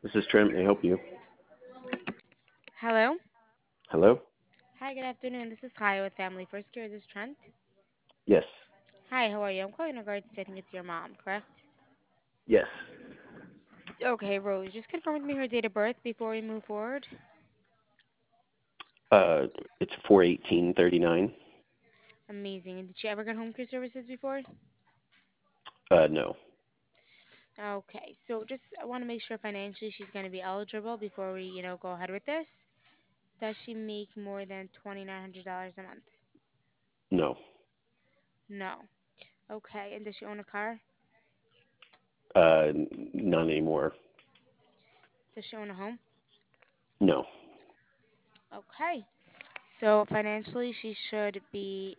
This is Trent. May I help you? Hello. Hello? Hi, good afternoon. This is Kaya with Family First Care. Is this Trent? Yes. Hi, how are you? I'm calling in regards to I think it's your mom, correct? Yes. Okay, Rose, just confirm with me her date of birth before we move forward. Uh, it's 41839. Amazing. And did she ever get home care services before? No. Okay, so just I want to make sure financially she's going to be eligible before we, go ahead with this. Does she make more than $2,900 a month? No. No. Okay, and does she own a car? Not anymore. Does she own a home? No. Okay. So financially she should be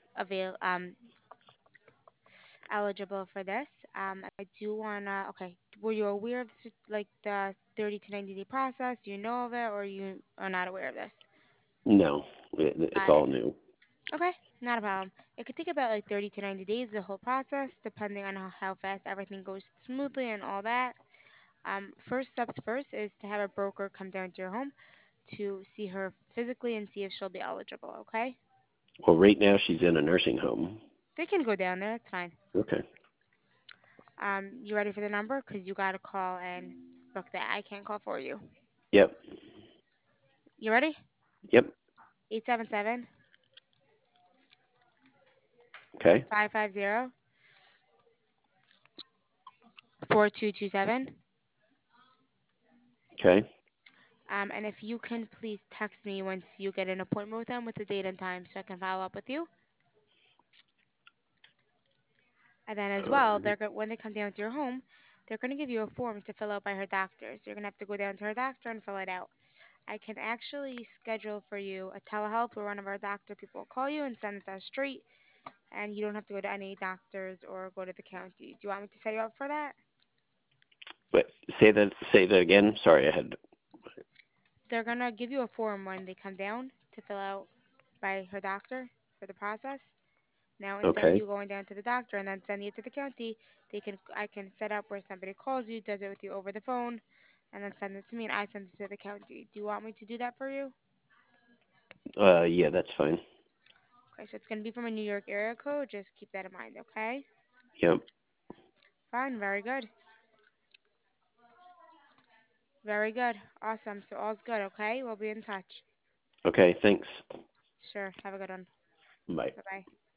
eligible for this. I do wanna. Okay, were you aware of like the 30 to 90-day process? Do you know of it, or you are not aware of this? No. It's Got it. all new. Okay, not a problem. It could take about like 30 to 90 days, the whole process, depending on how fast everything goes smoothly and all that. First steps first is to have a broker come down to your home to see her physically and see if she'll be eligible. Okay, Well, right now she's in a nursing home. they can go down there. That's fine. Okay. You ready for the number? Cause you gotta call and book that. I can't call for you. Yep. You ready? Yep. 877 Okay. 550 4227. Okay. And if you can please text me once you get an appointment with them with the date and time so I can follow up with you. And then as well, Alright. when they come down to your home, they're going to give you a form to fill out by her doctor. So you're going to have to go down to her doctor and fill it out. I can actually schedule for you a telehealth where one of our doctor people will call you and send it that straight, and you don't have to go to any doctors or go to the county. Do you want me to set you up for that? But say that again. Sorry, I had. They're going to give you a form when they come down to fill out by her doctor for the process. Now, instead of Okay. you going down to the doctor and then sending it to the county, I can set up where somebody calls you, does it with you over the phone, and then send it to me, and I send it to the county. Do you want me to do that for you? Yeah, that's fine. Okay, so it's gonna be from a New York area code. Just keep that in mind, okay? Yep. Fine, very good, very good, awesome. So all's good, okay? We'll be in touch. Okay, thanks. Sure. Have a good one. Bye. Bye bye.